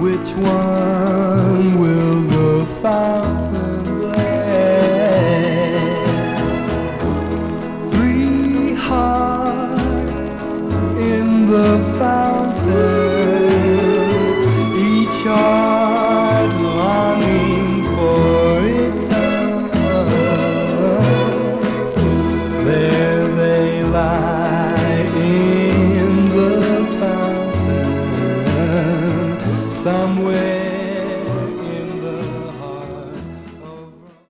Which one will the fountain bless? Three hearts in the fountain, each heart longing for its own. There they lie in the fountain, somewhere